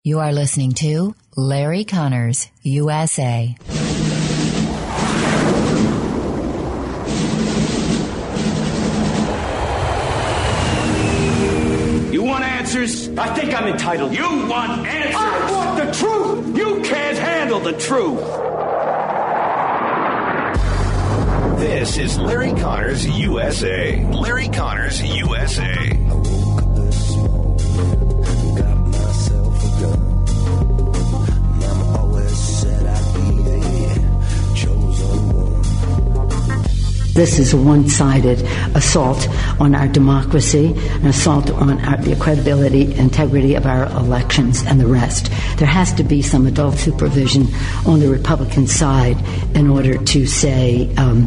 You are listening to Larry Connors, USA. You want answers? I think I'm entitled. You want answers? I want the truth! You can't handle the truth! This is Larry Connors, USA. Larry Connors, USA. This is a one-sided assault on our democracy, an assault on the credibility, integrity of our elections, and the rest. There has to be some adult supervision on the Republican side in order to say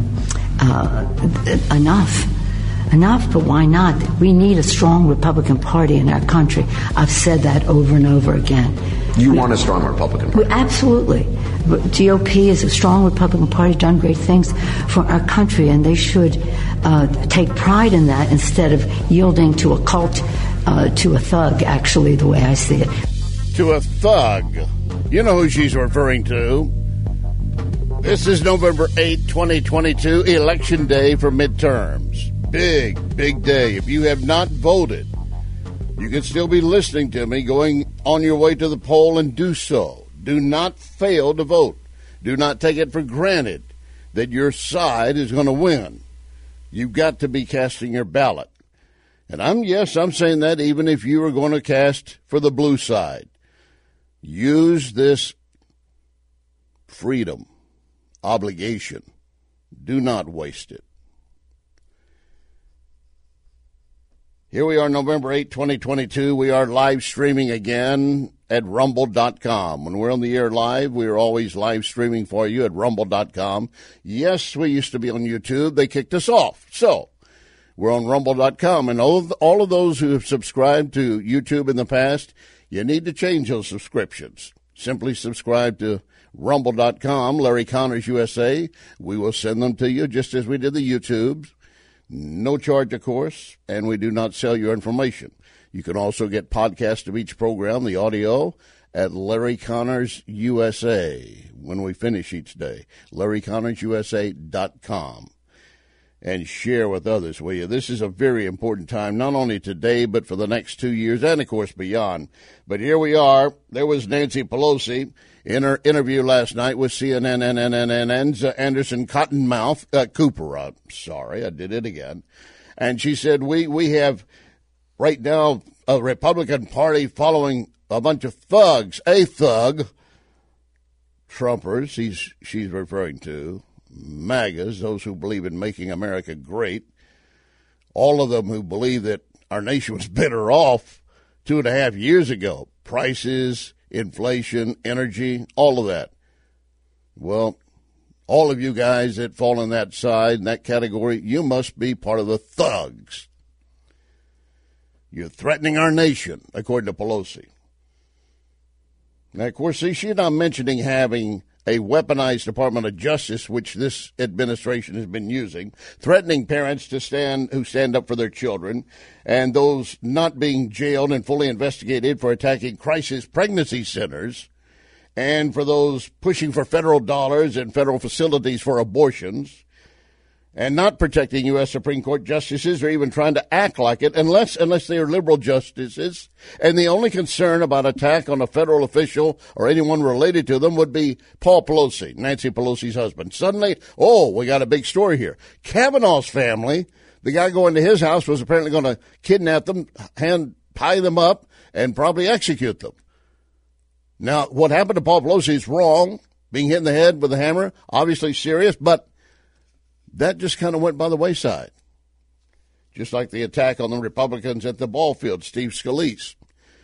enough. Enough, but why not? We need a strong Republican Party in our country. I've said that over and over again. You want a strong Republican Party? Absolutely. GOP is a strong Republican Party, done great things for our country, and they should take pride in that instead of yielding to a cult, to a thug, actually, the way I see it. To a thug. You know who she's referring to. This is November 8, 2022, Election Day for midterms. Big day. If you have not voted, you can still be listening to me, going on your way to the poll, and do so. Do not fail to vote. Do not take it for granted that your side is going to win. You've got to be casting your ballot. And I'm saying that even if you are going to cast for the blue side. Use this freedom, obligation. Do not waste it. Here we are, November 8, 2022. We are live streaming again at rumble.com. When we're on the air live, we are always live streaming for you at rumble.com. Yes, we used to be on YouTube. They kicked us off. So we're on rumble.com. And all of those who have subscribed to YouTube in the past, you need to change those subscriptions. Simply subscribe to rumble.com, Larry Connors USA. We will send them to you just as we did the YouTubes. No charge, of course, and we do not sell your information. You can also get podcasts of each program, the audio, at Larry Connors USA when we finish each day. LarryConnorsUSA.com. And share with others, will you? This is a very important time, not only today, but for the next 2 years and, of course, beyond. But here we are. There was Nancy Pelosi in her interview last night with CNN's Anderson Cooper. I'm sorry, I did it again. And she said, we have right now a Republican Party following a bunch of thugs, a thug, Trumpers, she's referring to, MAGAs, those who believe in making America great, all of them who believe that our nation was better off 2.5 years ago. Prices, inflation, energy, all of that. Well, all of you guys that fall in that side, in that category, you must be part of the thugs. You're threatening our nation, according to Pelosi. Now, of course, see, she's not mentioning having a weaponized Department of Justice, which this administration has been using, threatening parents who stand up for their children, and those not being jailed and fully investigated for attacking crisis pregnancy centers, and for those pushing for federal dollars and federal facilities for abortions, and not protecting U.S. Supreme Court justices or even trying to act like it unless they are liberal justices. And the only concern about attack on a federal official or anyone related to them would be Paul Pelosi, Nancy Pelosi's husband. Suddenly, we got a big story here. Kavanaugh's family, the guy going to his house was apparently going to kidnap them, tie them up, and probably execute them. Now, what happened to Paul Pelosi is wrong. Being hit in the head with a hammer, obviously serious, but that just kind of went by the wayside. Just like the attack on the Republicans at the ball field, Steve Scalise.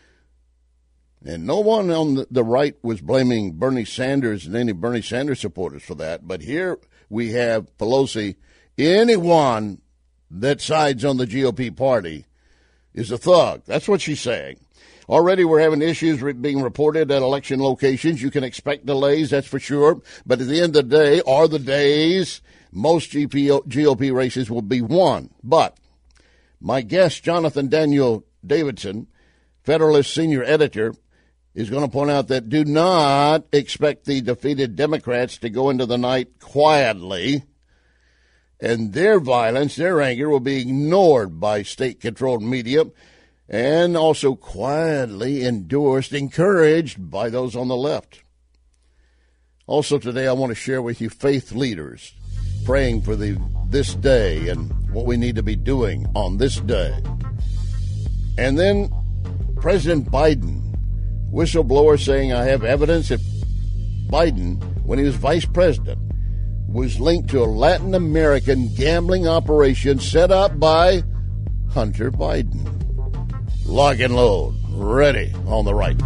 And no one on the right was blaming Bernie Sanders and any Bernie Sanders supporters for that. But here we have Pelosi. Anyone that sides on the GOP party is a thug. That's what she's saying. Already we're having issues being reported at election locations. You can expect delays, that's for sure. But at the end of the day, are the days most GOP races will be won. But my guest, Jonathan Daniel Davidson, Federalist senior editor, is going to point out that do not expect the defeated Democrats to go into the night quietly, and their violence, their anger will be ignored by state-controlled media and also quietly endorsed, encouraged by those on the left. Also today, I want to share with you faith leaders praying for this day and what we need to be doing on this day. And then President Biden, whistleblower saying, I have evidence that Biden, when he was vice president, was linked to a Latin American gambling operation set up by Hunter Biden. Lock and load. Ready on the right.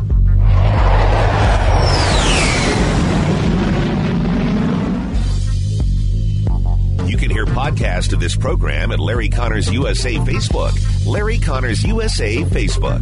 You can hear podcasts of this program at Larry Connors USA Facebook. Larry Connors USA Facebook.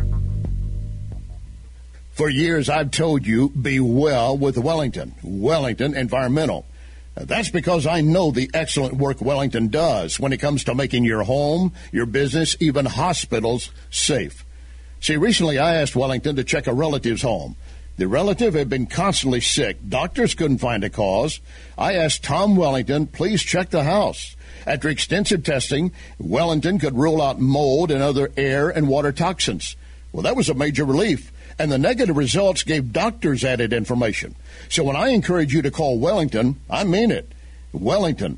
For years, I've told you, be well with Wellington Environmental. That's because I know the excellent work Wellington does when it comes to making your home, your business, even hospitals safe. See, recently I asked Wellington to check a relative's home. The relative had been constantly sick. Doctors couldn't find a cause. I asked Tom Wellington, please check the house. After extensive testing, Wellington could rule out mold and other air and water toxins. Well, that was a major relief. And the negative results gave doctors added information. So when I encourage you to call Wellington, I mean it. Wellington,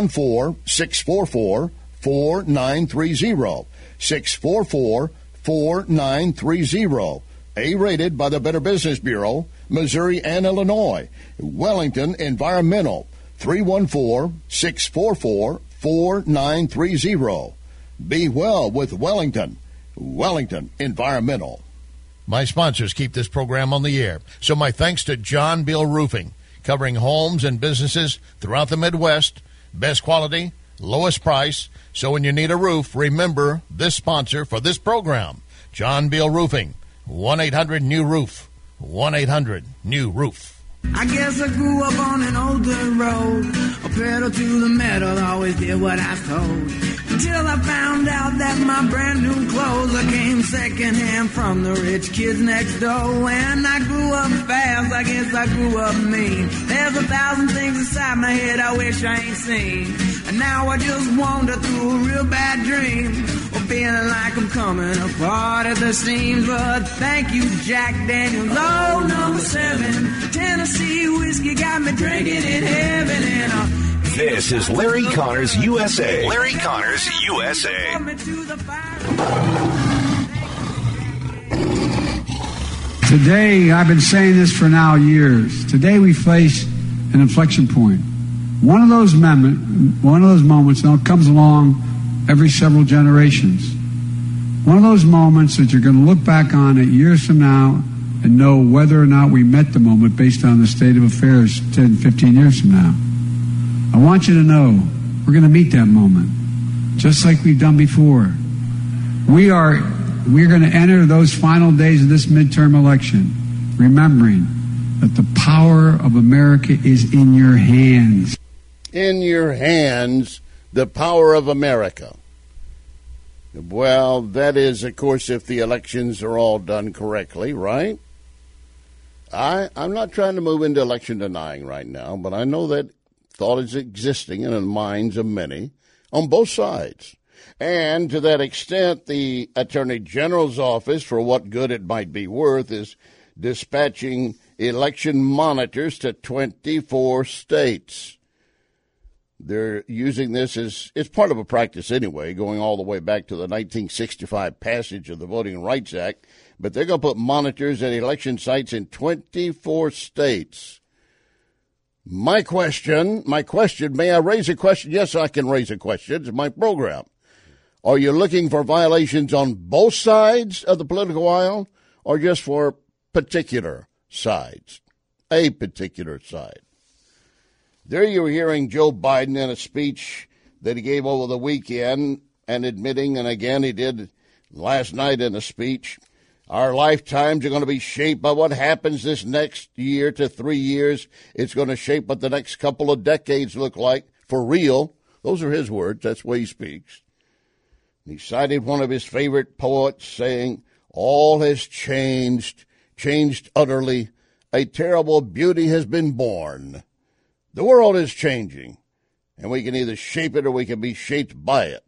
314-644-4930. 644-4930. A-rated by the Better Business Bureau, Missouri and Illinois. Wellington Environmental, 314-644-4930. Be well with Wellington Environmental. My sponsors keep this program on the air. So my thanks to John Beal Roofing, covering homes and businesses throughout the Midwest. Best quality, lowest price. So when you need a roof, remember this sponsor for this program, John Beal Roofing, 1-800-NEW-ROOF, 1-800-NEW-ROOF. I guess I grew up on an old dirt road, a pedal to the metal, always did what I told. Until I found out that my brand new clothes I came secondhand from the rich kids next door. And I grew up fast, I guess I grew up mean. There's 1,000 things inside my head I wish I ain't seen. And now I just wander through a real bad dream, or feeling like I'm coming apart at the seams. But thank you, Jack Daniels, oh, number 7. Tennessee whiskey got me drinking in heaven. And this is Larry Connors USA. Larry Connors USA. Today, I've been saying this for now years. Today we face an inflection point. One of those moments that comes along every several generations. One of those moments that you're going to look back on it years from now and know whether or not we met the moment based on the state of affairs 10, 15 years from now. I want you to know we're going to meet that moment, just like we've done before. We're going to enter those final days of this midterm election, remembering that the power of America is in your hands. In your hands, the power of America. Well, that is, of course, if the elections are all done correctly, right? I'm not trying to move into election denying right now, but I know that thought is existing in the minds of many on both sides. And to that extent, the Attorney General's office, for what good it might be worth, is dispatching election monitors to 24 states. They're using this as it's part of a practice anyway, going all the way back to the 1965 passage of the Voting Rights Act. But they're going to put monitors at election sites in 24 states. My question, may I raise a question? Yes, I can raise a question. It's my program. Are you looking for violations on both sides of the political aisle or just for particular sides? A particular side. There you were hearing Joe Biden in a speech that he gave over the weekend and admitting, and again he did last night in a speech, our lifetimes are going to be shaped by what happens this next year to 3 years. It's going to shape what the next couple of decades look like for real. Those are his words. That's the way he speaks. He cited one of his favorite poets saying, all has changed changed utterly. A terrible beauty has been born. The world is changing, and we can either shape it or we can be shaped by it.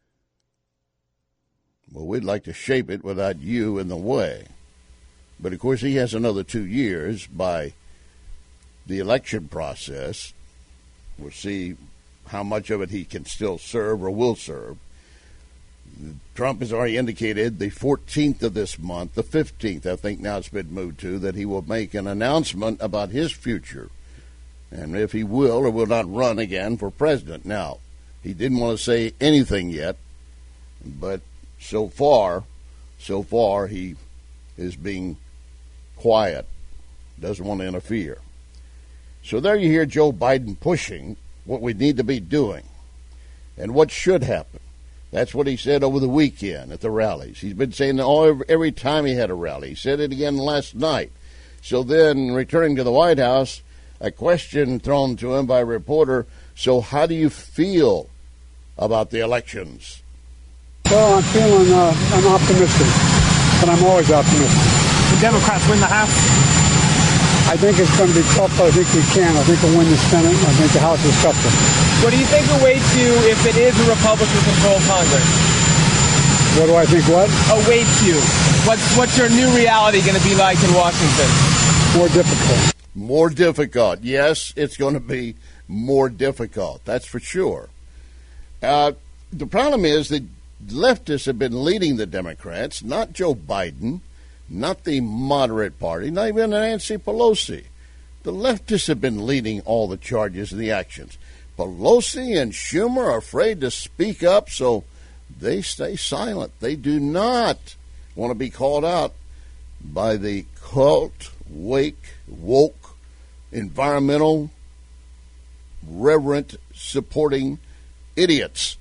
Well, we'd like to shape it without you in the way. But, of course, he has another 2 years by the election process. We'll see how much of it he can still serve or will serve. Trump has already indicated the 14th of this month, the 15th, I think now it's been moved to, that he will make an announcement about his future and if he will or will not run again for president. Now, he didn't want to say anything yet, but so far he is being quiet, doesn't want to interfere. So there you hear Joe Biden pushing what we need to be doing and what should happen. That's what he said over the weekend at the rallies. He's been saying that every time he had a rally. He said it again last night. So then, returning to the White House, a question thrown to him by a reporter, so how do you feel about the elections? Well, I'm optimistic, but I'm always optimistic. The Democrats win the House? I think it's going to be tough, but I think we can. I think we'll win the Senate. I think the House is tougher. What do you think awaits you if it is a Republican-controlled Congress? What do I think what? Awaits you. What's your new reality going to be like in Washington? More difficult. More difficult. Yes, it's going to be more difficult. That's for sure. The problem is that leftists have been leading the Democrats, not Joe Biden, not the moderate party, not even Nancy Pelosi. The leftists have been leading all the charges and the actions. Pelosi and Schumer are afraid to speak up, so they stay silent. They do not want to be called out by the cult, woke, environmental, reverent, supporting idiots.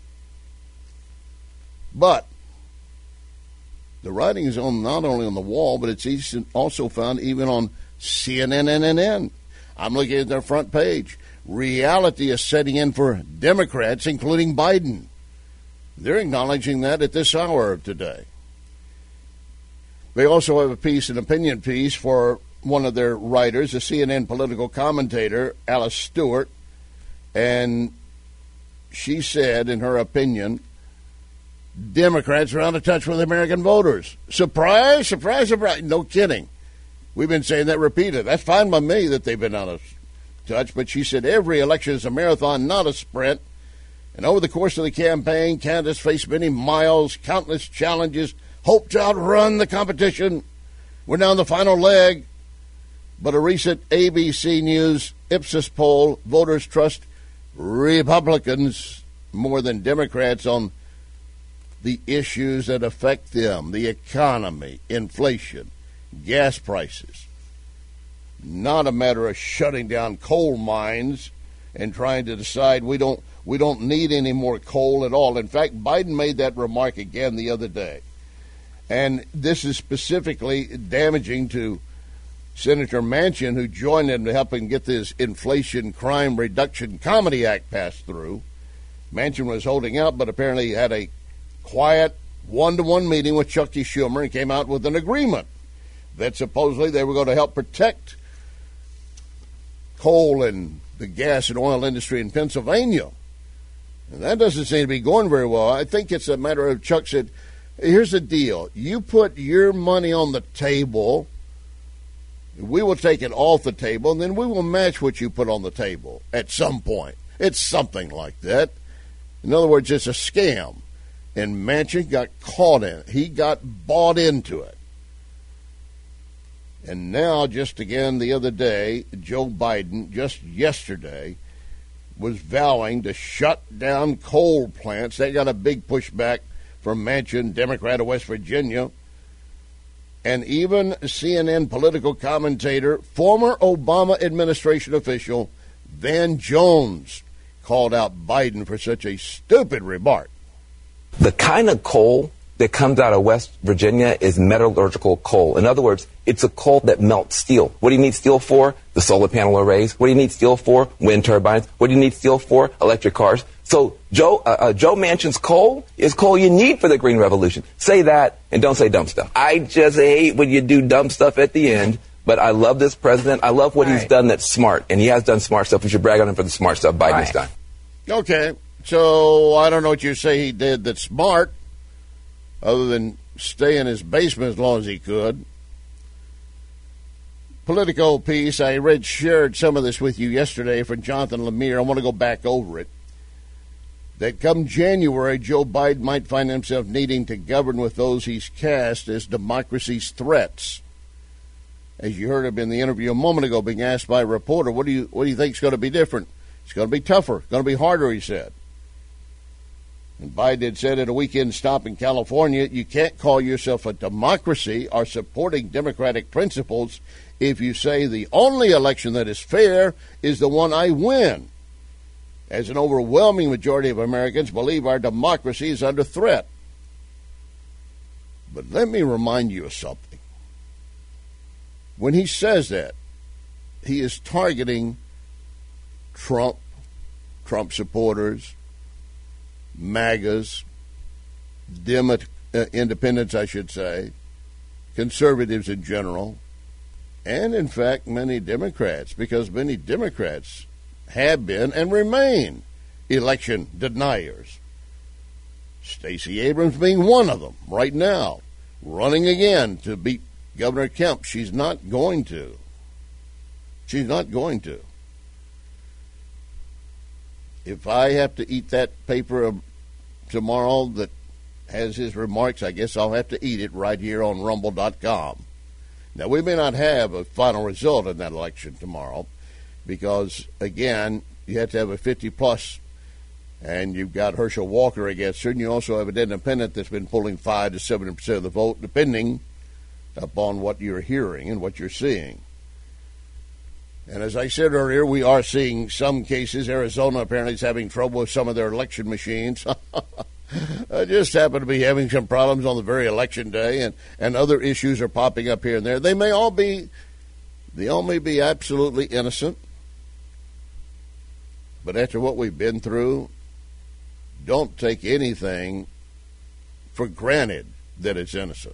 But the writing is on not only on the wall, but it's also found even on CNN. I'm looking at their front page. Reality is setting in for Democrats, including Biden. They're acknowledging that at this hour of today. They also have an opinion piece for one of their writers, a CNN political commentator, Alice Stewart, and she said, in her opinion, Democrats are out of touch with American voters. Surprise, surprise, surprise. No kidding. We've been saying that repeated. That's fine by me that they've been out of touch, but she said every election is a marathon, not a sprint. And over the course of the campaign, candidates face many miles, countless challenges, hope to outrun the competition. We're now in the final leg. But a recent ABC News Ipsos poll, voters trust Republicans more than Democrats on the issues that affect them, the economy, inflation, gas prices. Not a matter of shutting down coal mines and trying to decide we don't need any more coal at all. In fact, Biden made that remark again the other day. And this is specifically damaging to Senator Manchin, who joined him to help him get this Inflation Crime Reduction Comedy Act passed through. Manchin was holding out, but apparently had a quiet one-to-one meeting with Chuck Schumer and came out with an agreement that supposedly they were going to help protect coal and the gas and oil industry in Pennsylvania. And that doesn't seem to be going very well. I think it's a matter of Chuck said, here's the deal. You put your money on the table, we will take it off the table, and then we will match what you put on the table at some point. It's something like that. In other words, it's a scam. And Manchin got caught in it. He got bought into it. And now, just again the other day, Joe Biden, just yesterday, was vowing to shut down coal plants. They got a big pushback from Manchin, Democrat of West Virginia. And even CNN political commentator, former Obama administration official Van Jones, called out Biden for such a stupid remark. The kind of coal that comes out of West Virginia is metallurgical coal. In other words, it's a coal that melts steel. What do you need steel for? The solar panel arrays. What do you need steel for? Wind turbines. What do you need steel for? Electric cars. So Joe Manchin's coal is coal you need for the Green Revolution. Say that and don't say dumb stuff. I just hate when you do dumb stuff at the end. But I love this president. I love what he's done that's smart. And he has done smart stuff. We should brag on him for the smart stuff Biden's done. Okay. So I don't know what you say he did that's smart, other than stay in his basement as long as he could. Politico piece. I shared some of this with you yesterday from Jonathan Lemire. I want to go back over it. That come January, Joe Biden might find himself needing to govern with those he's cast as democracy's threats. As you heard him in the interview a moment ago, being asked by a reporter, what do you think is going to be different? It's going to be tougher. It's going to be harder, he said. And Biden had said at a weekend stop in California, you can't call yourself a democracy or supporting democratic principles if you say the only election that is fair is the one I win, as an overwhelming majority of Americans believe our democracy is under threat. But let me remind you of something. When he says that, he is targeting Trump supporters, MAGAs, independents, I should say, conservatives in general, and, in fact, many Democrats, because many Democrats have been and remain election deniers. Stacey Abrams being one of them right now, running again to beat Governor Kemp. She's not going to. She's not going to. If I have to eat that paper tomorrow that has his remarks, I guess I'll have to eat it right here on Rumble.com. Now, we may not have a final result in that election tomorrow because, again, you have to have a 50-plus, and you've got Herschel Walker against her, and you also have an independent that's been pulling 5 to 7% of the vote, depending upon what you're hearing and what you're seeing. And as I said earlier, we are seeing some cases. Arizona apparently is having trouble with some of their election machines. I just happen to be having some problems on the very election day, and other issues are popping up here and there. They all may be absolutely innocent. But after what we've been through, don't take anything for granted that it's innocent.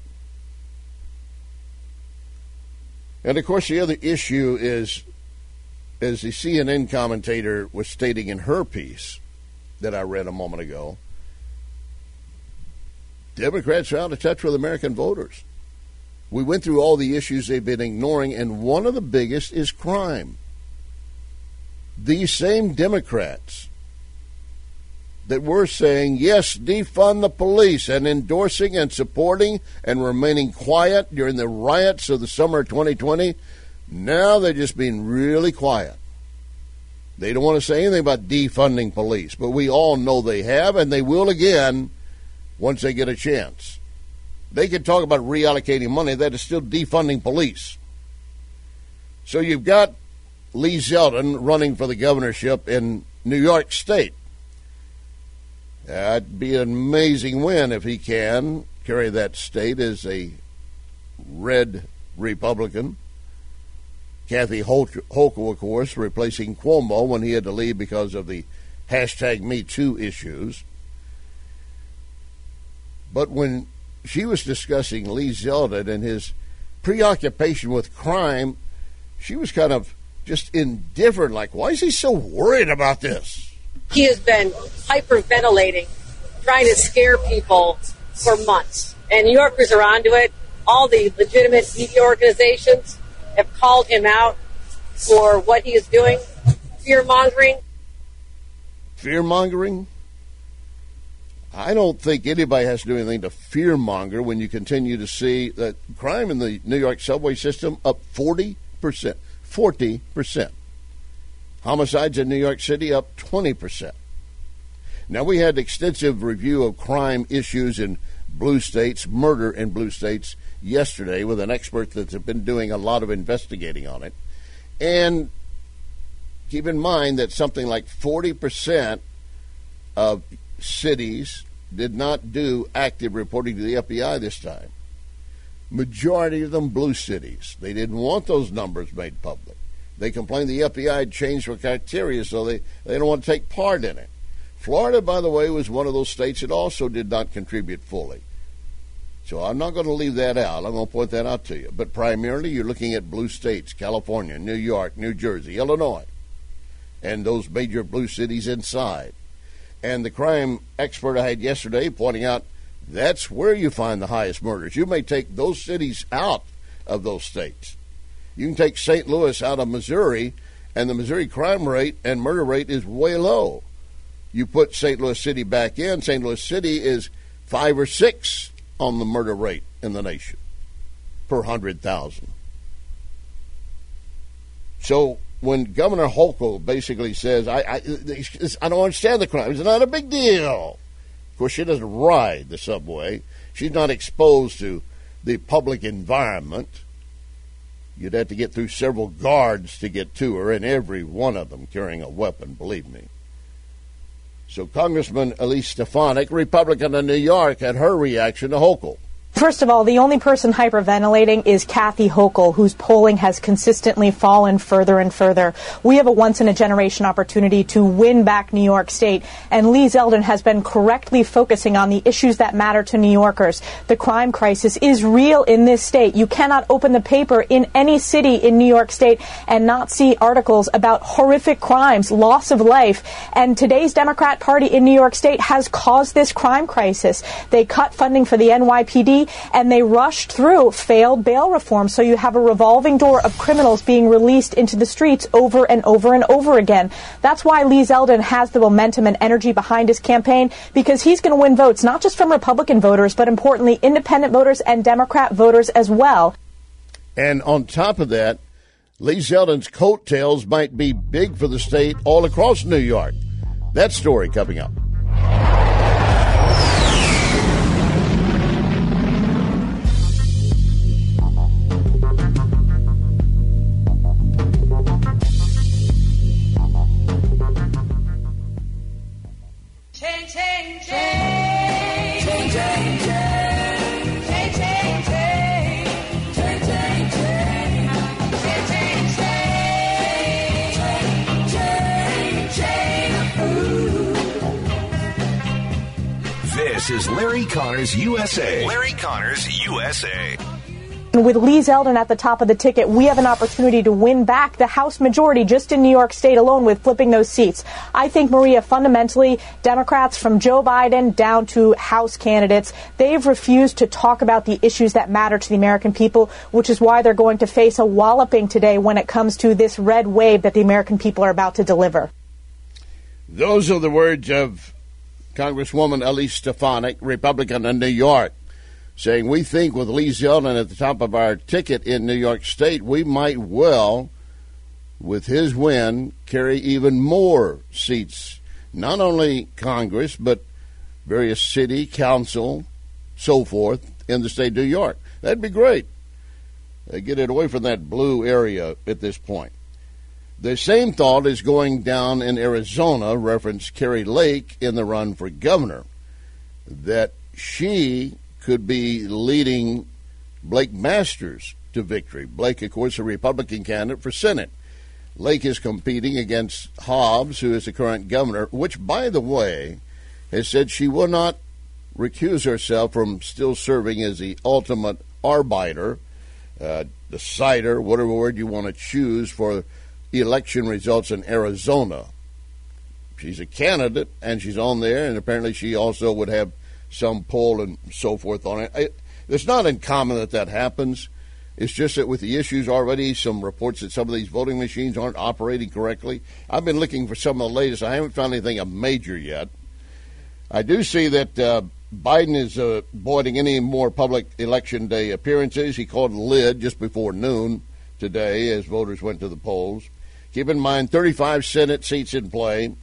And, of course, the other issue is, as the CNN commentator was stating in her piece that I read a moment ago, Democrats are out of touch with American voters. We went through all the issues they've been ignoring, and one of the biggest is crime. These same Democrats that were saying, yes, defund the police, and endorsing and supporting and remaining quiet during the riots of the summer of 2020, now they're just being really quiet. They don't want to say anything about defunding police, but we all know they have, and they will again once they get a chance. They can talk about reallocating money. That is still defunding police. So you've got Lee Zeldin running for the governorship in New York State. That'd be an amazing win if he can carry that state as a red Republican. Kathy Hochul, of course, replacing Cuomo when he had to leave because of the #MeToo issues. But when she was discussing Lee Zeldin and his preoccupation with crime, she was kind of just indifferent, like, why is he so worried about this? He has been hyperventilating, trying to scare people for months. And New Yorkers are onto it. All the legitimate media organizations have called him out for what he is doing. Fear-mongering. Fear-mongering? I don't think anybody has to do anything to fear-monger when you continue to see that crime in the New York subway system up 40%. 40%. Homicides in New York City up 20%. Now, we had extensive review of crime issues in blue states, murder in blue states, yesterday with an expert that's been doing a lot of investigating on it. And keep in mind that something like 40% of cities did not do active reporting to the FBI this time. Majority of them blue cities. They didn't want those numbers made public. They complained the FBI had changed their criteria, so they don't want to take part in it. Florida, by the way, was one of those states that also did not contribute fully. So I'm not going to leave that out. I'm going to point that out to you. But primarily you're looking at blue states, California, New York, New Jersey, Illinois, and those major blue cities inside. And the crime expert I had yesterday pointing out that's where you find the highest murders. You may take those cities out of those states. You can take St. Louis out of Missouri, and the Missouri crime rate and murder rate is way low. You put St. Louis City back in, St. Louis City is 5 or 6 on the murder rate in the nation per 100,000. So when Governor Hochul basically says, I don't understand the crime, it's not a big deal. Of course, she doesn't ride the subway. She's not exposed to the public environment. You'd have to get through several guards to get to her, and every one of them carrying a weapon, believe me. So Congressman Elise Stefanik, Republican of New York, had her reaction to Hochul. First of all, the only person hyperventilating is Kathy Hochul, whose polling has consistently fallen further and further. We have a once-in-a-generation opportunity to win back New York State, and Lee Zeldin has been correctly focusing on the issues that matter to New Yorkers. The crime crisis is real in this state. You cannot open the paper in any city in New York State and not see articles about horrific crimes, loss of life, and today's Democrat Party in New York State has caused this crime crisis. They cut funding for the NYPD, and they rushed through failed bail reform. So you have a revolving door of criminals being released into the streets over and over and over again. That's why Lee Zeldin has the momentum and energy behind his campaign, because he's going to win votes, not just from Republican voters, but importantly, independent voters and Democrat voters as well. And on top of that, Lee Zeldin's coattails might be big for the state all across New York. That story coming up. This is Larry Connors USA. Larry Connors USA. With Lee Zeldin at the top of the ticket, we have an opportunity to win back the House majority just in New York State alone with flipping those seats. I think, Maria, fundamentally, Democrats from Joe Biden down to House candidates, they've refused to talk about the issues that matter to the American people, which is why they're going to face a walloping today when it comes to this red wave that the American people are about to deliver. Those are the words of Congresswoman Elise Stefanik, Republican of New York, saying we think with Lee Zeldin at the top of our ticket in New York State, we might well, with his win, carry even more seats, not only Congress, but various city, council, so forth, in the state of New York. That'd be great. Get it away from that blue area at this point. The same thought is going down in Arizona, reference Kari Lake in the run for governor, that she could be leading Blake Masters to victory. Blake, of course, a Republican candidate for Senate. Lake is competing against Hobbs, who is the current governor, which, by the way, has said she will not recuse herself from still serving as the ultimate arbiter, decider, whatever word you want to choose, for election results in Arizona. She's a candidate, and she's on there, and apparently she also would have some poll and so forth on it. It's not uncommon that happens. It's just that with the issues already, some reports that some of these voting machines aren't operating correctly. I've been looking for some of the latest. I haven't found anything major yet. I do see that Biden is avoiding any more public election day appearances. He called a lid just before noon today as voters went to the polls. Keep in mind, 35 Senate seats in play,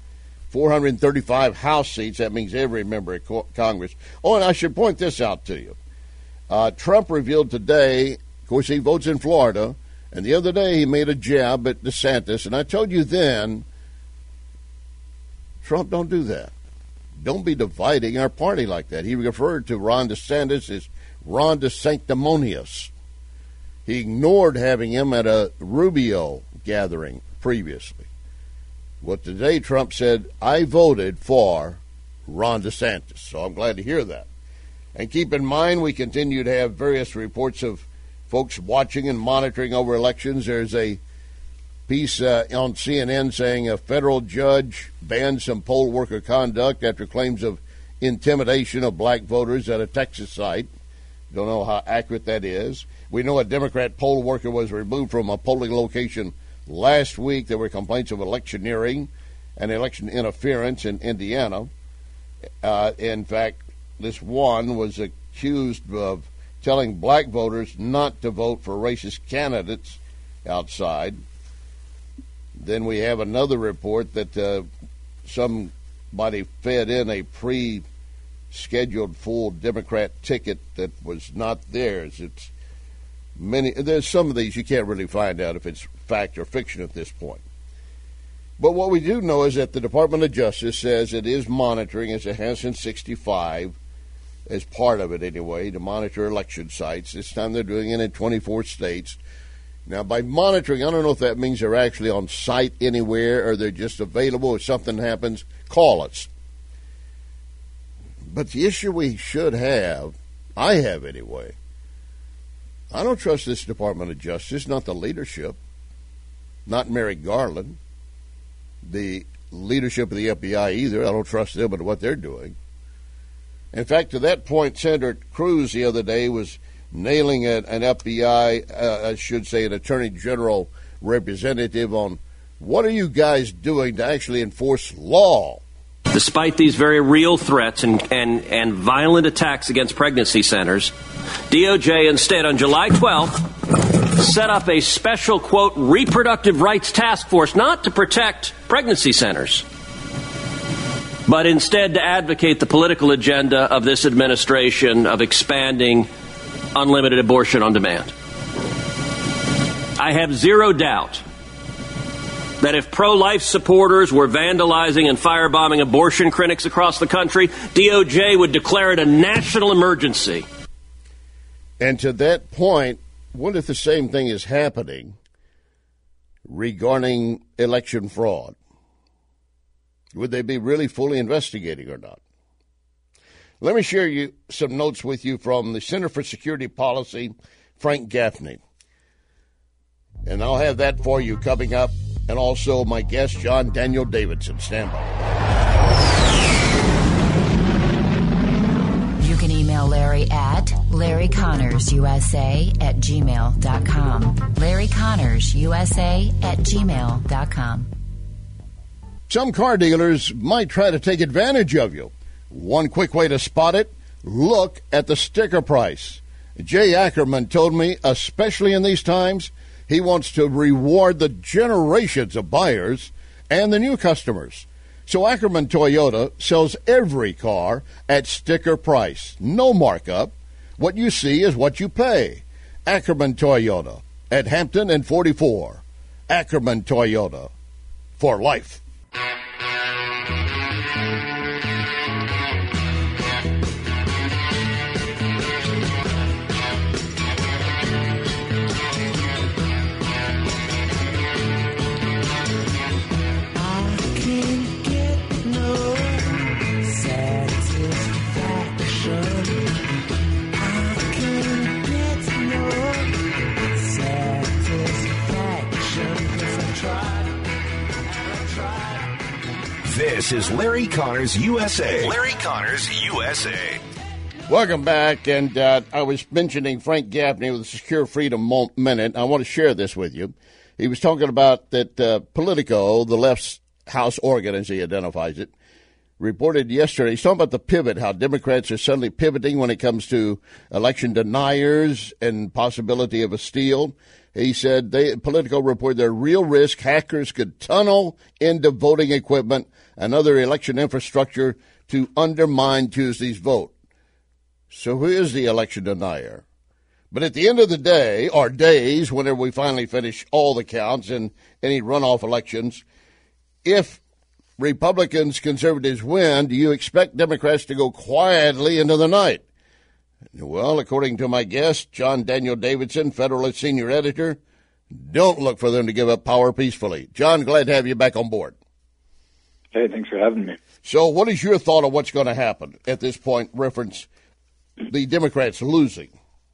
435 House seats. That means every member of Congress. Oh, and I should point this out to you. Trump revealed today, of course, he votes in Florida, and the other day he made a jab at DeSantis, and I told you then, Trump don't do that. Don't be dividing our party like that. He referred to Ron DeSantis as Ron DeSanctimonious. He ignored having him at a Rubio gathering previously. Well, today Trump said, I voted for Ron DeSantis. So I'm glad to hear that. And keep in mind, we continue to have various reports of folks watching and monitoring over elections. There's a piece on CNN saying a federal judge banned some poll worker conduct after claims of intimidation of black voters at a Texas site. Don't know how accurate that is. We know a Democrat poll worker was removed from a polling location last week. There were complaints of electioneering and election interference in Indiana. In fact, this one was accused of telling black voters not to vote for racist candidates outside. Then we have another report that somebody fed in a pre-scheduled full Democrat ticket that was not theirs. There's some of these you can't really find out if it's fact or fiction at this point. But what we do know is that the Department of Justice says it is monitoring, as it has since '65, as part of it anyway, to monitor election sites. This time they're doing it in 24 states. Now, by monitoring, I don't know if that means they're actually on site anywhere or they're just available. If something happens, call us. But the issue we should have, I have anyway, I don't trust this Department of Justice, not the leadership, not Merrick Garland, the leadership of the FBI either. I don't trust them and what they're doing. In fact, to that point, Senator Cruz the other day was nailing an FBI, I should say an Attorney General representative on what are you guys doing to actually enforce law? Despite these very real threats and violent attacks against pregnancy centers, DOJ instead on July 12th set up a special, quote, reproductive rights task force, not to protect pregnancy centers, but instead to advocate the political agenda of this administration of expanding unlimited abortion on demand. I have zero doubt that if pro-life supporters were vandalizing and firebombing abortion clinics across the country, DOJ would declare it a national emergency. And to that point, what if the same thing is happening regarding election fraud? Would they be really fully investigating or not? Let me share some notes with you from the Center for Security Policy, Frank Gaffney. And I'll have that for you coming up. And also my guest, John Daniel Davidson. Stand by. You can email Larry at LarryConnorsUSA@gmail.com. LarryConnorsUSA@gmail.com. Some car dealers might try to take advantage of you. One quick way to spot it, look at the sticker price. Jay Ackerman told me, especially in these times, he wants to reward the generations of buyers and the new customers. So Ackerman Toyota sells every car at sticker price. No markup. What you see is what you pay. Ackerman Toyota at Hampton and 44. Ackerman Toyota for life. This is Larry Connors USA. Larry Connors USA. Welcome back. And I was mentioning Frank Gaffney with the Secure Freedom Minute. I want to share this with you. He was talking about that Politico, the left's house organ, as he identifies it, reported yesterday. He's talking about the pivot, how Democrats are suddenly pivoting when it comes to election deniers and possibility of a steal. He said Politico reported there are real risk hackers could tunnel into voting equipment and other election infrastructure to undermine Tuesday's vote. So who is the election denier? But at the end of the day, or days, whenever we finally finish all the counts in any runoff elections, if Republicans, conservatives win, do you expect Democrats to go quietly into the night? Well, according to my guest, John Daniel Davidson, Federalist Senior Editor, don't look for them to give up power peacefully. John, glad to have you back on board. Hey, thanks for having me. So what is your thought of what's going to happen at this point, reference the Democrats losing?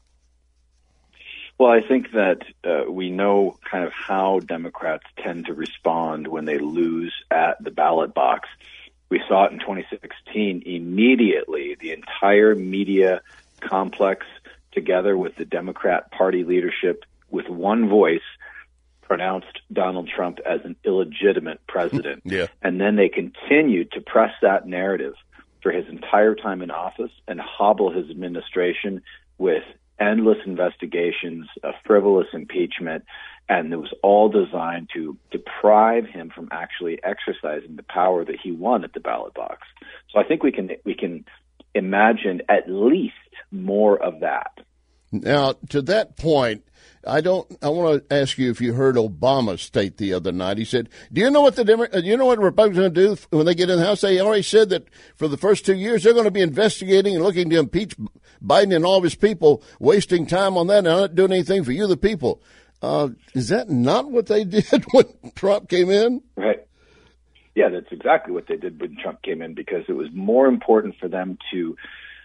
Well, I think that we know kind of how Democrats tend to respond when they lose at the ballot box. We saw it in 2016. Immediately, the entire media complex, together with the Democrat Party leadership, with one voice, pronounced Donald Trump as an illegitimate president. Yeah. And then they continued to press that narrative for his entire time in office and hobble his administration with endless investigations, a frivolous impeachment, and it was all designed to deprive him from actually exercising the power that he won at the ballot box. So I think we can imagine at least more of that. Now, to that point, I want to ask you if you heard Obama state the other night. He said, "Do you know what the Republicans are going to do when they get in the House? They already said that for the first 2 years they're going to be investigating and looking to impeach Biden and all of his people, wasting time on that and not doing anything for you, the people." Is that not what they did when Trump came in? Right. Yeah, that's exactly what they did when Trump came in, because it was more important for them to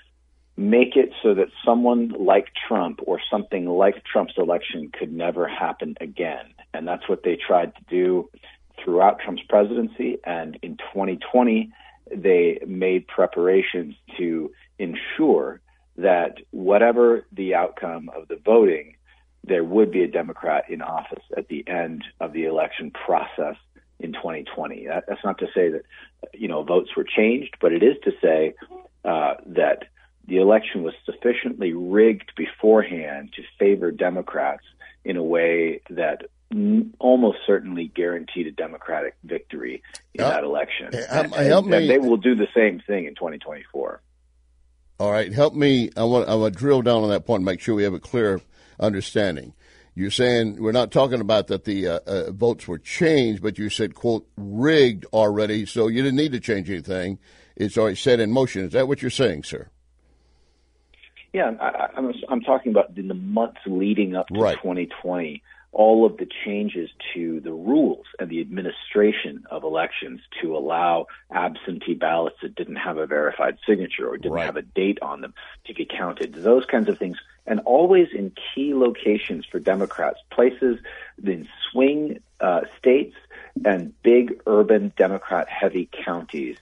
make it so that someone like Trump or something like Trump's election could never happen again. And that's what they tried to do throughout Trump's presidency. And in 2020, they made preparations to ensure that whatever the outcome of the voting, there would be a Democrat in office at the end of the election process in 2020. That's not to say that, votes were changed, but it is to say that the election was sufficiently rigged beforehand to favor Democrats in a way that almost certainly guaranteed a Democratic victory in that election. And they will do the same thing in 2024. All right, help me. I want to drill down on that point and make sure we have a clear understanding. You're saying we're not talking about that the votes were changed, but you said, quote, rigged already, so you didn't need to change anything. It's already set in motion. Is that what you're saying, sir? Yeah, I'm talking about in the months leading up to 2020, all of the changes to the rules and the administration of elections to allow absentee ballots that didn't have a verified signature or didn't have a date on them to be counted, those kinds of things, and always in key locations for Democrats, places in swing states and big urban Democrat-heavy counties.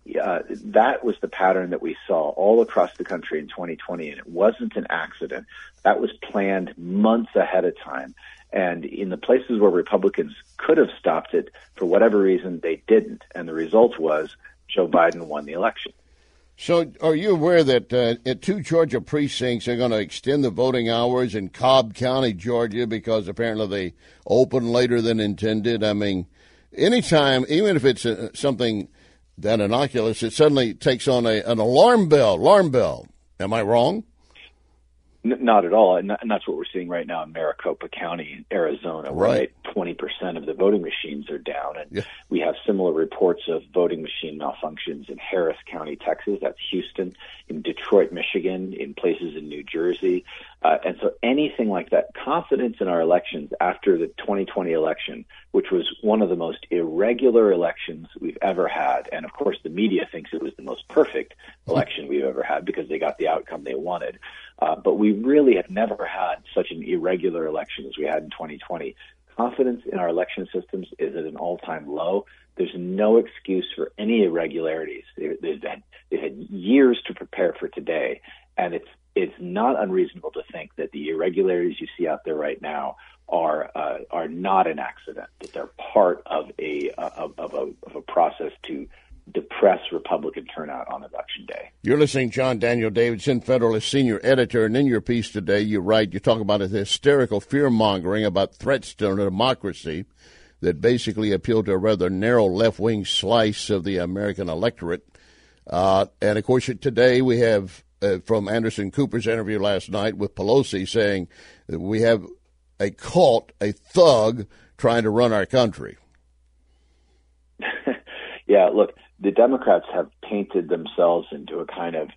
That was the pattern that we saw all across the country in 2020, and it wasn't an accident. That was planned months ahead of time. And in the places where Republicans could have stopped it, for whatever reason, they didn't. And the result was Joe Biden won the election. So are you aware that at 2 Georgia precincts, they're going to extend the voting hours in Cobb County, Georgia, because apparently they open later than intended? I mean, anytime, even if it's something that innocuous, it suddenly takes on an alarm bell. Am I wrong? Not at all. And that's what we're seeing right now in Maricopa County, Arizona, where 20% of the voting machines are down. And we have similar reports of voting machine malfunctions in Harris County, Texas. That's Houston, in Detroit, Michigan, in places in New Jersey. And so anything like that, confidence in our elections after the 2020 election, which was one of the most irregular elections we've ever had. And of course, the media thinks it was the most perfect election we've ever had because they got the outcome they wanted. But we really have never had such an irregular election as we had in 2020. Confidence in our election systems is at an all-time low. There's no excuse for any irregularities. They've had years to prepare for today, and it's not unreasonable to think that the irregularities you see out there right now are not an accident, that they're part of a process to depress Republican turnout on Election Day. You're listening to John Daniel Davidson, Federalist Senior Editor, and in your piece today, you talk about a hysterical fear-mongering about threats to democracy that basically appeal to a rather narrow left-wing slice of the American electorate. And, of course, today we have, from Anderson Cooper's interview last night with Pelosi, saying that we have a cult, a thug, trying to run our country. Yeah, look, the Democrats have painted themselves into a kind of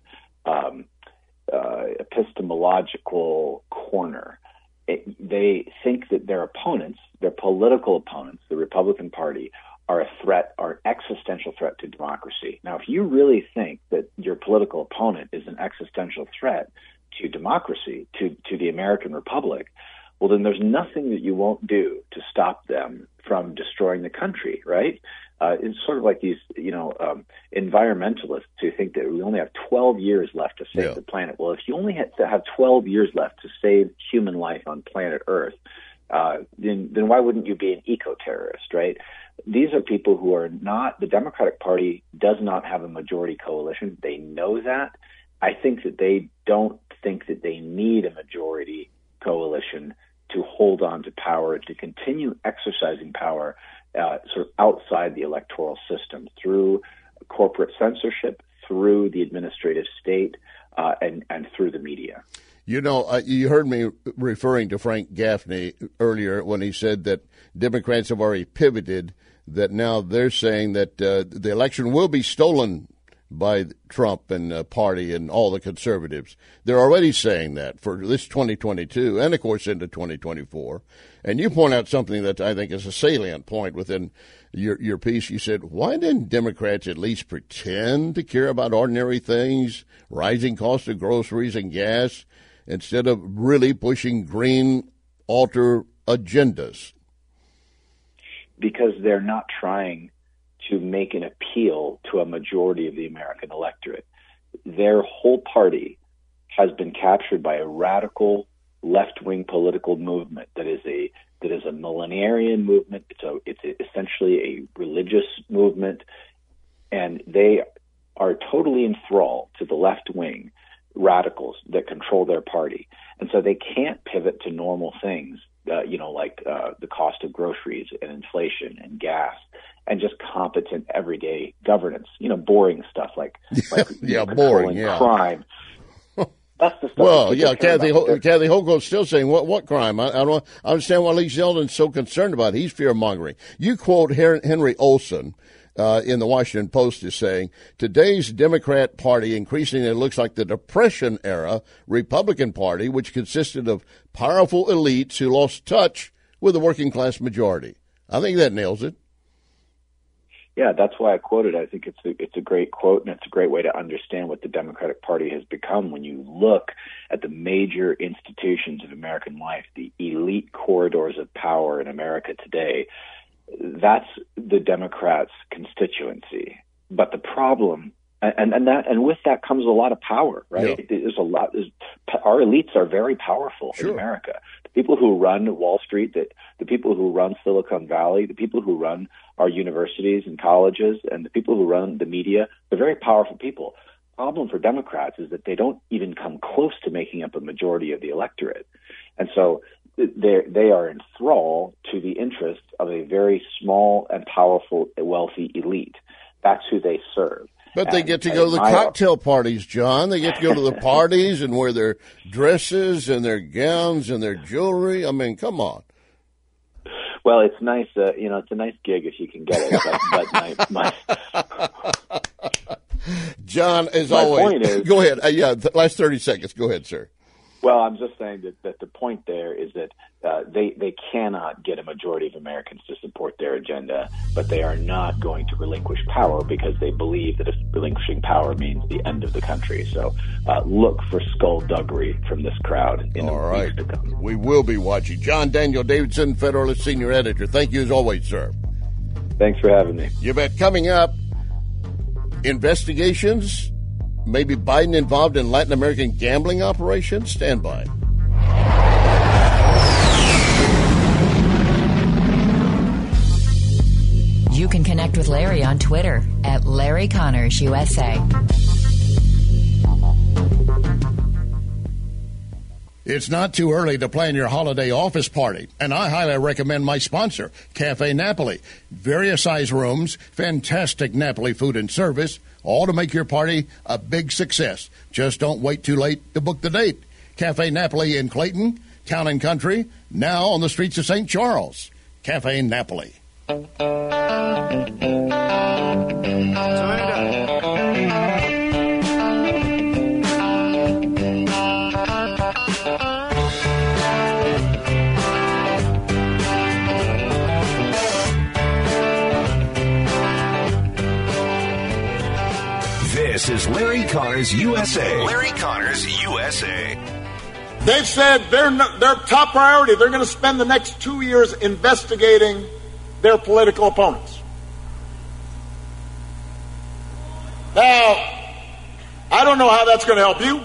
epistemological corner. They think that their opponents, their political opponents, the Republican Party, are a threat, are an existential threat to democracy. Now, if you really think that your political opponent is an existential threat to democracy, to the American Republic, well, then there's nothing that you won't do to stop them from destroying the country, right? It's sort of like these, environmentalists who think that we only have 12 years left to save the planet. Well, if you only have 12 years left to save human life on planet Earth, then why wouldn't you be an eco-terrorist, right? These are people who are not, the Democratic Party does not have a majority coalition. They know that. I think that they don't think that they need a majority coalition to hold on to power, to continue exercising power sort of outside the electoral system through corporate censorship, through the administrative state, and through the media. You know, you heard me referring to Frank Gaffney earlier when he said that Democrats have already pivoted, that now they're saying that the election will be stolen by Trump and party and all the conservatives. They're already saying that for this 2022 and, of course, into 2024. And you point out something that I think is a salient point within your piece. You said, why didn't Democrats at least pretend to care about ordinary things, rising costs of groceries and gas, instead of really pushing green alter agendas? Because they're not trying to make an appeal to a majority of the American electorate. Their whole party has been captured by a radical left-wing political movement that is a millenarian movement. It's essentially a religious movement, and they are totally enthralled to the left-wing radicals that control their party. And so they can't pivot to normal things, like the cost of groceries and inflation and gas, and just competent everyday governance, boring stuff like boring crime. That's the stuff. Well, Kathy Hochul's still saying, what crime? I don't understand why Lee Zeldin's so concerned about it. He's fear-mongering. You quote Henry Olsen in the Washington Post as saying, today's Democrat Party increasingly looks like the Depression-era Republican Party, which consisted of powerful elites who lost touch with the working-class majority. I think that nails it. Yeah, that's why I quoted it. I think it's a great quote, and it's a great way to understand what the Democratic Party has become when you look at the major institutions of American life, the elite corridors of power in America today. That's the Democrats' constituency. But the problem, and with that comes a lot of power, right? Yeah. There's a lot. Our elites are very powerful in America. The people who run Wall Street, the people who run Silicon Valley, the people who run our universities and colleges, and the people who run the media, they're very powerful people. The problem for Democrats is that they don't even come close to making up a majority of the electorate. And so they are in thrall to the interests of a very small and powerful, wealthy elite. That's who they serve. But they get to go to the cocktail parties, John. They get to go to the parties and wear their dresses and their gowns and their jewelry. I mean, come on. Well, it's nice. It's a nice gig if you can get it. But John, as always, point is, go ahead. Last 30 seconds. Go ahead, sir. Well, I'm just saying that the point there is that they cannot get a majority of Americans to support their agenda, but they are not going to relinquish power because they believe that if relinquishing power means the end of the country. So look for skullduggery from this crowd in the weeks to come. We will be watching. John Daniel Davidson, Federalist Senior Editor. Thank you as always, sir. Thanks for having me. You bet. Coming up, investigations. Maybe Biden involved in Latin American gambling operations? Stand by. You can connect with Larry on Twitter at Larry Connors USA. It's not too early to plan your holiday office party, and I highly recommend my sponsor, Cafe Napoli. Various size rooms, fantastic Napoli food and service, all to make your party a big success. Just don't wait too late to book the date. Cafe Napoli in Clayton, Town and Country, now on the streets of St. Charles. Cafe Napoli. This is Larry Connors USA. Larry Connors USA. They've said their top priority, they're going to spend the next 2 years investigating their political opponents. Now, I don't know how that's going to help you.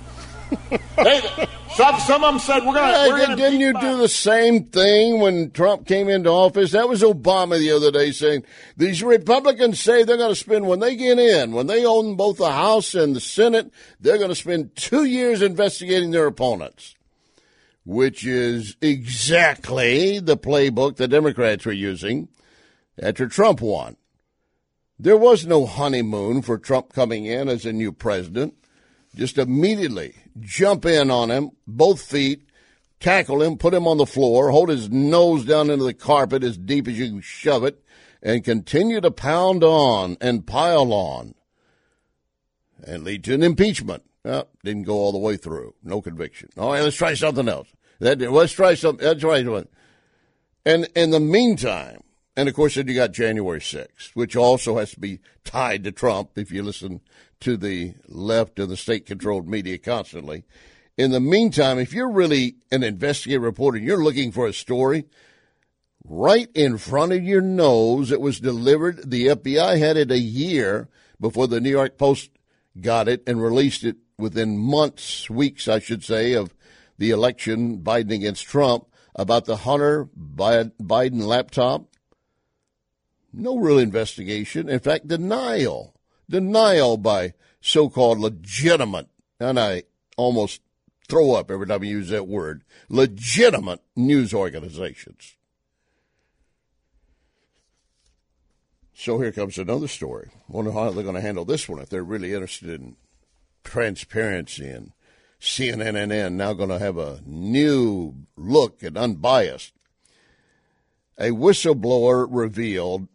Some of them said we're going to. Didn't you do the same thing when Trump came into office? That was Obama the other day saying these Republicans say they're going to spend, when they get in, when they own both the House and the Senate, they're going to spend 2 years investigating their opponents, which is exactly the playbook the Democrats were using after Trump won. There was no honeymoon for Trump coming in as a new president. Just immediately jump in on him, both feet, tackle him, put him on the floor, hold his nose down into the carpet as deep as you can shove it, and continue to pound on and pile on and lead to an impeachment. Well, didn't go all the way through. No conviction. All right, let's try something else. Let's try something. That's right. And in the meantime, and of course, then you got January 6th, which also has to be tied to Trump if you listen to the left of the state-controlled media constantly. In the meantime, if you're really an investigative reporter and you're looking for a story, right in front of your nose, it was delivered. The FBI had it a year before the New York Post got it and released it within months, weeks, I should say, of the election, Biden against Trump, about the Hunter Biden laptop. No real investigation. In fact, denial by so-called legitimate, and I almost throw up every time I use that word, legitimate news organizations. So here comes another story. Wonder how they're going to handle this one if they're really interested in transparency. And CNN now going to have a new look and unbiased. A whistleblower revealed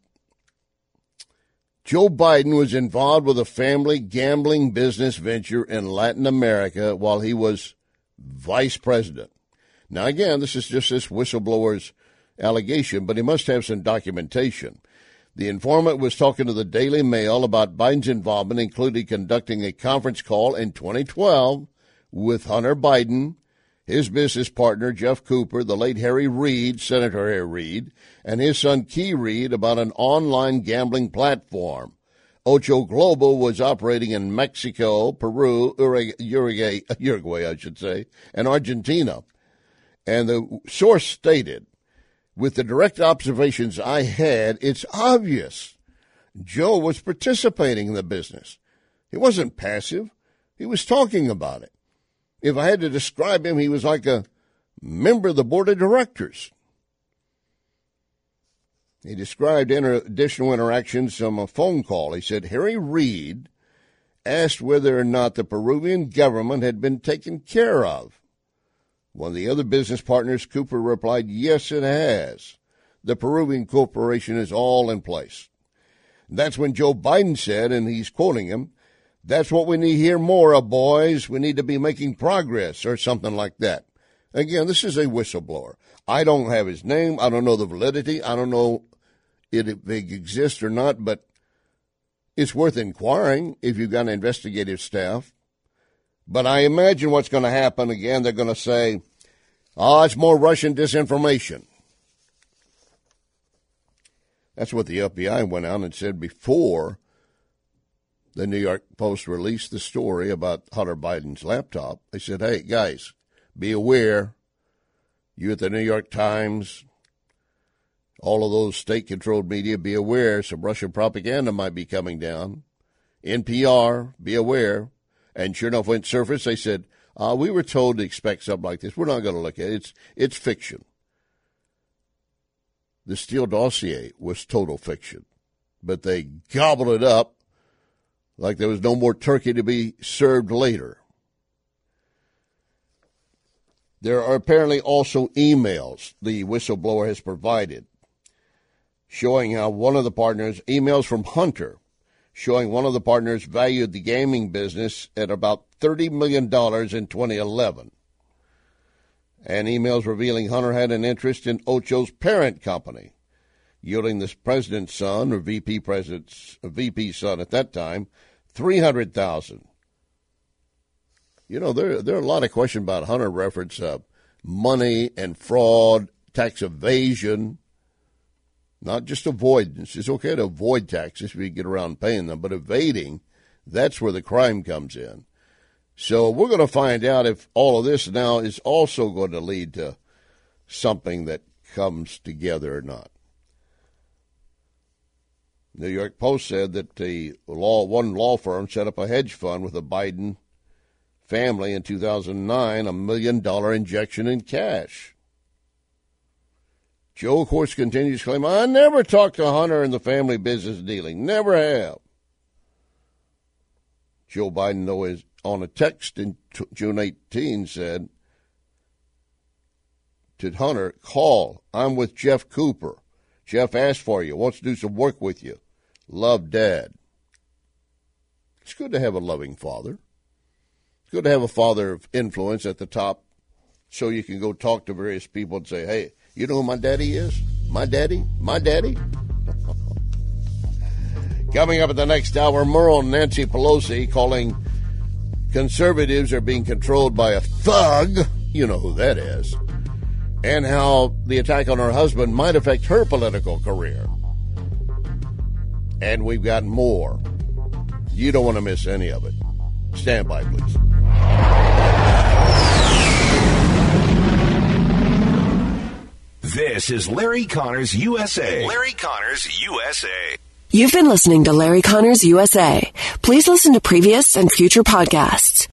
Joe Biden was involved with a family gambling business venture in Latin America while he was vice president. Now, again, this is just this whistleblower's allegation, but he must have some documentation. The informant was talking to the Daily Mail about Biden's involvement, including conducting a conference call in 2012 with Hunter Biden, his business partner, Jeff Cooper, the late Harry Reid, Senator Harry Reid, and his son, Key Reid, about an online gambling platform. Ocho Global was operating in Mexico, Peru, Uruguay, and Argentina. And the source stated, with the direct observations I had, it's obvious Joe was participating in the business. He wasn't passive. He was talking about it. If I had to describe him, he was like a member of the board of directors. He described additional interactions on a phone call. He said Harry Reid asked whether or not the Peruvian government had been taken care of. One of the other business partners, Cooper, replied, yes, it has. The Peruvian corporation is all in place. That's when Joe Biden said, and he's quoting him, that's what we need to hear more of, boys. We need to be making progress, or something like that. Again, this is a whistleblower. I don't have his name. I don't know the validity. I don't know if it exists or not, but it's worth inquiring if you've got an investigative staff. But I imagine what's going to happen again, they're going to say, it's more Russian disinformation. That's what the FBI went out and said before the New York Post released the story about Hunter Biden's laptop. They said, hey, guys, be aware. You at the New York Times, all of those state-controlled media, be aware. Some Russian propaganda might be coming down. NPR, be aware. And sure enough, when it surfaced, they said, we were told to expect something like this. We're not going to look at it. It's fiction. The Steele dossier was total fiction. But they gobbled it up like there was no more turkey to be served later. There are apparently also emails the whistleblower has provided showing how one of the partners, emails from Hunter, showing one of the partners valued the gaming business at about $30 million in 2011. And emails revealing Hunter had an interest in Ocho's parent company, yielding this president's son, or VP son at that time, $300,000. You know, there are a lot of questions about Hunter reference money and fraud, tax evasion, not just avoidance. It's okay to avoid taxes if you get around paying them, but evading, that's where the crime comes in. So we're going to find out if all of this now is also going to lead to something that comes together or not. New York Post said that one law firm set up a hedge fund with the Biden family in 2009, $1 million injection in cash. Joe, of course, continues to claim, I never talked to Hunter and the family business dealing. Never have. Joe Biden, though, is on a text in June 18 said to Hunter, call. I'm with Jeff Cooper. Jeff asked for you, wants to do some work with you. Love, Dad. It's good to have a loving father. It's good to have a father of influence at the top so you can go talk to various people and say, hey, you know who my daddy is? My daddy? My daddy? Coming up at the next hour, Merle and Nancy Pelosi calling conservatives are being controlled by a thug. You know who that is. And how the attack on her husband might affect her political career. And we've got more. You don't want to miss any of it. Stand by, please. This is Larry Connors USA. Larry Connors USA. You've been listening to Larry Connors USA. Please listen to previous and future podcasts.